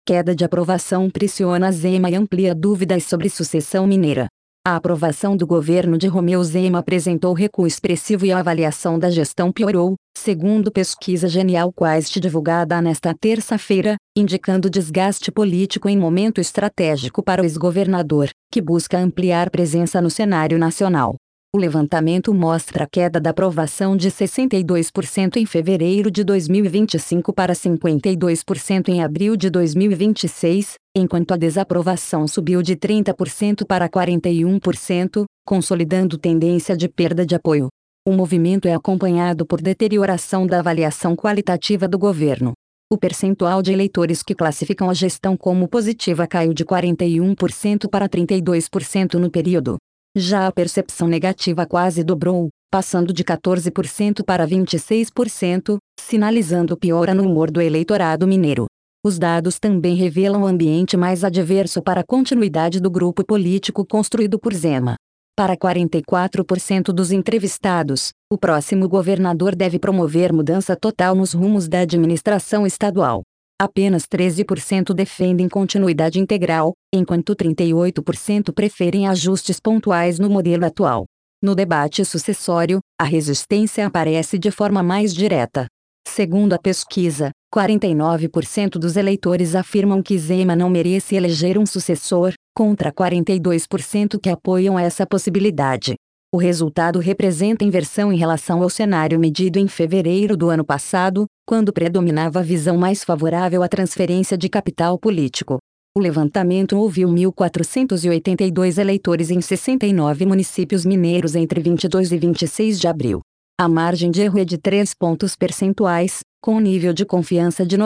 Queda de aprovação pressiona Zema e amplia dúvidas sobre sucessão mineira. A aprovação do governo de Romeu Zema apresentou recuo expressivo e a avaliação da gestão piorou, segundo pesquisa Genial Quest divulgada nesta terça-feira, indicando desgaste político em momento estratégico para o ex-governador, que busca ampliar presença no cenário nacional. O levantamento mostra a queda da aprovação de 62% em fevereiro de 2025 para 52% em abril de 2026, enquanto a desaprovação subiu de 30% para 41%, consolidando tendência de perda de apoio. O movimento é acompanhado por deterioração da avaliação qualitativa do governo. O percentual de eleitores que classificam a gestão como positiva caiu de 41% para 32% no período. Já a percepção negativa quase dobrou, passando de 14% para 26%, sinalizando piora no humor do eleitorado mineiro. Os dados também revelam um ambiente mais adverso para a continuidade do grupo político construído por Zema. Para 44% dos entrevistados, o próximo governador deve promover mudança total nos rumos da administração estadual. Apenas 13% defendem continuidade integral, enquanto 38% preferem ajustes pontuais no modelo atual. No debate sucessório, a resistência aparece de forma mais direta. Segundo a pesquisa, 49% dos eleitores afirmam que Zema não merece eleger um sucessor, contra 42% que apoiam essa possibilidade. O resultado representa inversão em relação ao cenário medido em fevereiro do ano passado, quando predominava a visão mais favorável à transferência de capital político. O levantamento ouviu 1.482 eleitores em 69 municípios mineiros entre 22 e 26 de abril. A margem de erro é de 3 pontos percentuais, com nível de confiança de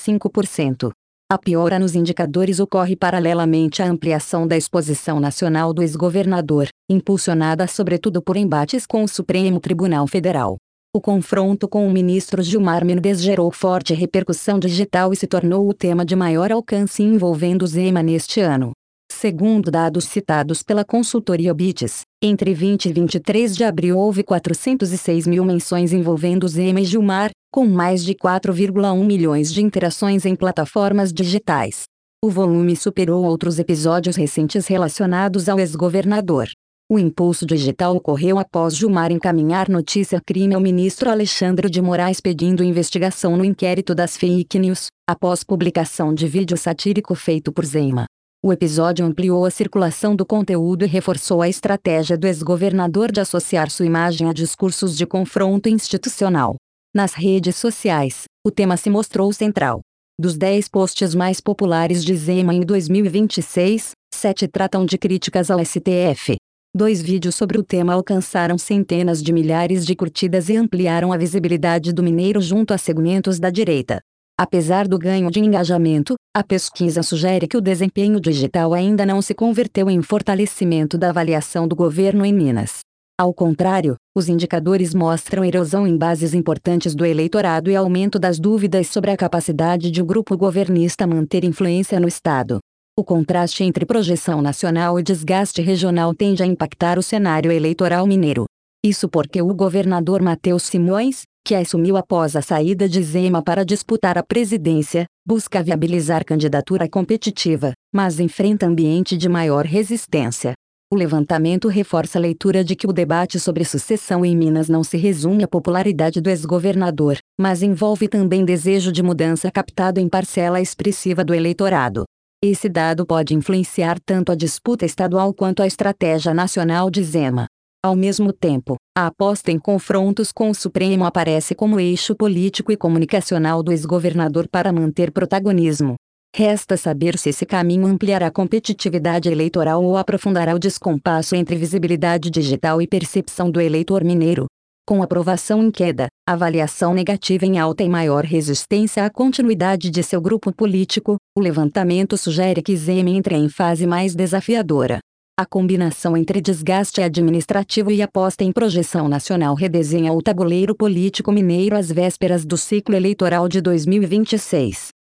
95%. A piora nos indicadores ocorre paralelamente à ampliação da exposição nacional do ex-governador, impulsionada sobretudo por embates com o Supremo Tribunal Federal. O confronto com o ministro Gilmar Mendes gerou forte repercussão digital e se tornou o tema de maior alcance envolvendo Zema neste ano. Segundo dados citados pela consultoria Bytes, entre 20 e 23 de abril houve 406 mil menções envolvendo Zema e Gilmar, com mais de 4,1 milhões de interações em plataformas digitais. O volume superou outros episódios recentes relacionados ao ex-governador. O impulso digital ocorreu após Gilmar encaminhar notícia-crime ao ministro Alexandre de Moraes pedindo investigação no inquérito das fake news, após publicação de vídeo satírico feito por Zema. O episódio ampliou a circulação do conteúdo e reforçou a estratégia do ex-governador de associar sua imagem a discursos de confronto institucional. Nas redes sociais, o tema se mostrou central. Dos 10 posts mais populares de Zema em 2026, 7 tratam de críticas ao STF. 2 vídeos sobre o tema alcançaram centenas de milhares de curtidas e ampliaram a visibilidade do mineiro junto a segmentos da direita. Apesar do ganho de engajamento, a pesquisa sugere que o desempenho digital ainda não se converteu em fortalecimento da avaliação do governo em Minas. Ao contrário, os indicadores mostram erosão em bases importantes do eleitorado e aumento das dúvidas sobre a capacidade de um grupo governista manter influência no Estado. O contraste entre projeção nacional e desgaste regional tende a impactar o cenário eleitoral mineiro. Isso porque o governador Matheus Simões, que assumiu após a saída de Zema para disputar a presidência, busca viabilizar candidatura competitiva, mas enfrenta ambiente de maior resistência. O levantamento reforça a leitura de que o debate sobre sucessão em Minas não se resume à popularidade do ex-governador, mas envolve também desejo de mudança captado em parcela expressiva do eleitorado. Esse dado pode influenciar tanto a disputa estadual quanto a estratégia nacional de Zema. Ao mesmo tempo, a aposta em confrontos com o Supremo aparece como eixo político e comunicacional do ex-governador para manter protagonismo. Resta saber se esse caminho ampliará a competitividade eleitoral ou aprofundará o descompasso entre visibilidade digital e percepção do eleitor mineiro. Com aprovação em queda, avaliação negativa em alta e maior resistência à continuidade de seu grupo político, o levantamento sugere que Zema entre em fase mais desafiadora. A combinação entre desgaste administrativo e aposta em projeção nacional redesenha o tabuleiro político mineiro às vésperas do ciclo eleitoral de 2026.